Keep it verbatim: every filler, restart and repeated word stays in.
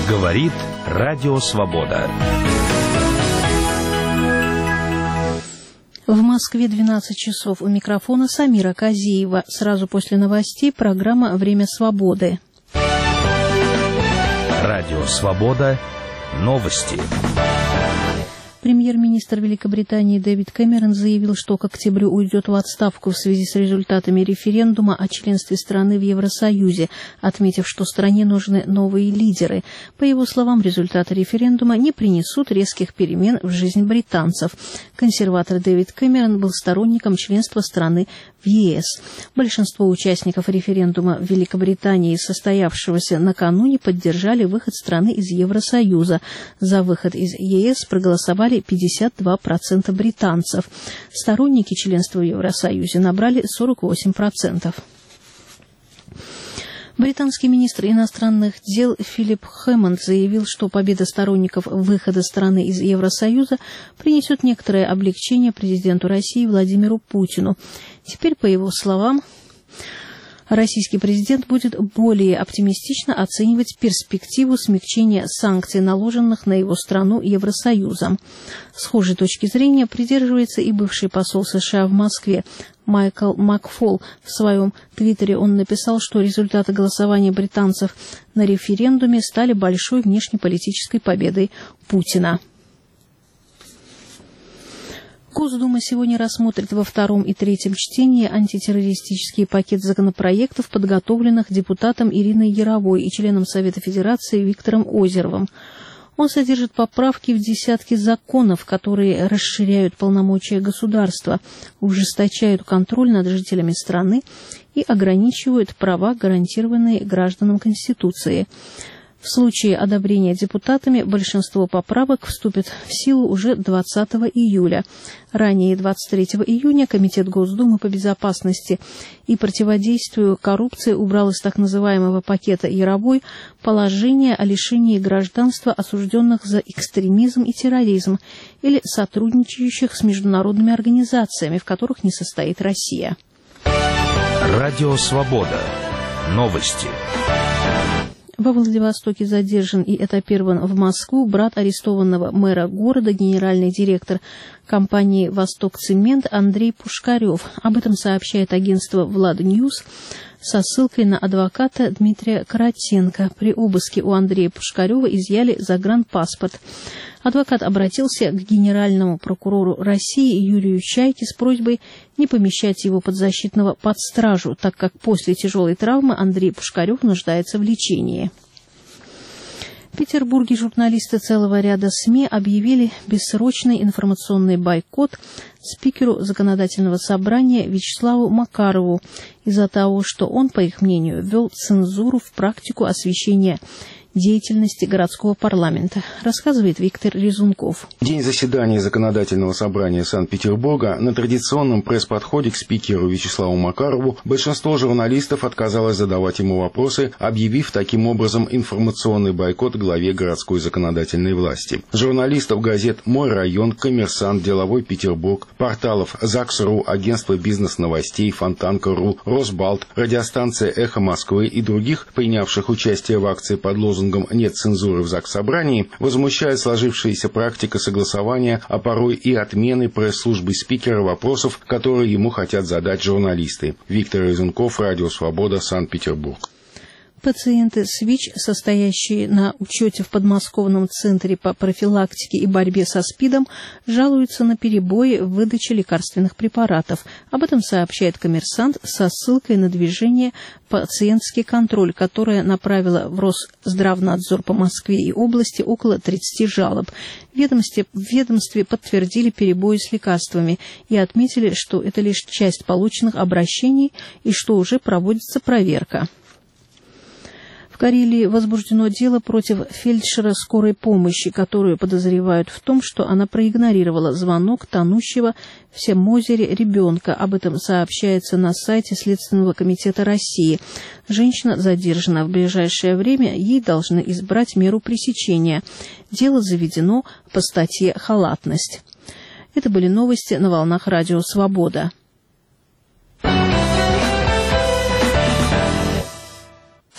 Говорит Радио Свобода. В Москве двенадцать часов. У микрофона Самира Казиева. Сразу после новостей программа «Время свободы». Радио Свобода. Новости. Премьер-министр Великобритании Дэвид Кэмерон заявил, что к октябрю уйдет в отставку в связи с результатами референдума о членстве страны в Евросоюзе, отметив, что стране нужны новые лидеры. По его словам, результаты референдума не принесут резких перемен в жизнь британцев. Консерватор Дэвид Кэмерон был сторонником членства страны в ЕС. Большинство участников референдума в Великобритании, состоявшегося накануне, поддержали выход страны из Евросоюза. За выход из ЕС проголосовали пятьдесят два процента британцев. Сторонники членства в Евросоюзе набрали сорок восемь процентов. Британский министр иностранных дел Филипп Хэммонд заявил, что победа сторонников выхода страны из Евросоюза принесет некоторое облегчение президенту России Владимиру Путину. Теперь, по его словам, российский президент будет более оптимистично оценивать перспективу смягчения санкций, наложенных на его страну Евросоюзом. Схожей точки зрения придерживается и бывший посол США в Москве Майкл Макфол. В своем твиттере он написал, что результаты голосования британцев на референдуме стали большой внешнеполитической победой Путина. Госдума сегодня рассмотрит во втором и третьем чтении антитеррористический пакет законопроектов, подготовленных депутатом Ириной Яровой и членом Совета Федерации Виктором Озеровым. Он содержит поправки в десятки законов, которые расширяют полномочия государства, ужесточают контроль над жителями страны и ограничивают права, гарантированные гражданам Конституции. В случае одобрения депутатами большинство поправок вступит в силу уже двадцатого июля. Ранее, двадцать третьего июня, Комитет Госдумы по безопасности и противодействию коррупции убрал из так называемого пакета Яровой положение о лишении гражданства осужденных за экстремизм и терроризм или сотрудничающих с международными организациями, в которых не состоит Россия. Радио Свобода. Новости. Во Владивостоке задержан и этапирован в Москву брат арестованного мэра города, генеральный директор компании «Восток-Цемент» Андрей Пушкарев. Об этом сообщает агентство «Владньюз» со ссылкой на адвоката Дмитрия Коротенко. При обыске у Андрея Пушкарева изъяли загранпаспорт. Адвокат обратился к генеральному прокурору России Юрию Чайке с просьбой не помещать его подзащитного под стражу, так как после тяжелой травмы Андрей Пушкарев нуждается в лечении. В Петербурге журналисты целого ряда СМИ объявили бессрочный информационный бойкот спикеру Законодательного собрания Вячеславу Макарову из-за того, что он, по их мнению, ввел цензуру в практику освещения деятельности городского парламента, рассказывает Виктор Резунков. День заседания Законодательного собрания Санкт-Петербурга. На традиционном пресс-подходе к спикеру Вячеславу Макарову большинство журналистов отказалось задавать ему вопросы, объявив таким образом информационный бойкот главе городской законодательной власти. Журналистов газет «Мой район», «Коммерсант», «Деловой Петербург», порталов ЗАГС.ру, агентство «Бизнес-новостей», «Фонтанка.ру», «Росбалт», радиостанция «Эхо Москвы» и других, принявших участие в акции под лозунгом «Нет цензуры в Заксобрании», возмущает сложившаяся практика согласования, а порой и отмены пресс-службы спикера вопросов, которые ему хотят задать журналисты. Виктор Резунков, Радио Свобода, Санкт-Петербург. Пациенты с ВИЧ, состоящие на учете в подмосковном центре по профилактике и борьбе со СПИДом, жалуются на перебои в выдаче лекарственных препаратов. Об этом сообщает «Коммерсант» со ссылкой на движение «Пациентский контроль», которое направило в Росздравнадзор по Москве и области около тридцати жалоб. В ведомстве, в ведомстве подтвердили перебои с лекарствами и отметили, что это лишь часть полученных обращений и что уже проводится проверка. В Карелии возбуждено дело против фельдшера скорой помощи, которую подозревают в том, что она проигнорировала звонок тонущего в Семозере ребенка. Об этом сообщается на сайте Следственного комитета России. Женщина задержана. В ближайшее время ей должны избрать меру пресечения. Дело заведено по статье «Халатность». Это были новости на волнах Радио Свобода.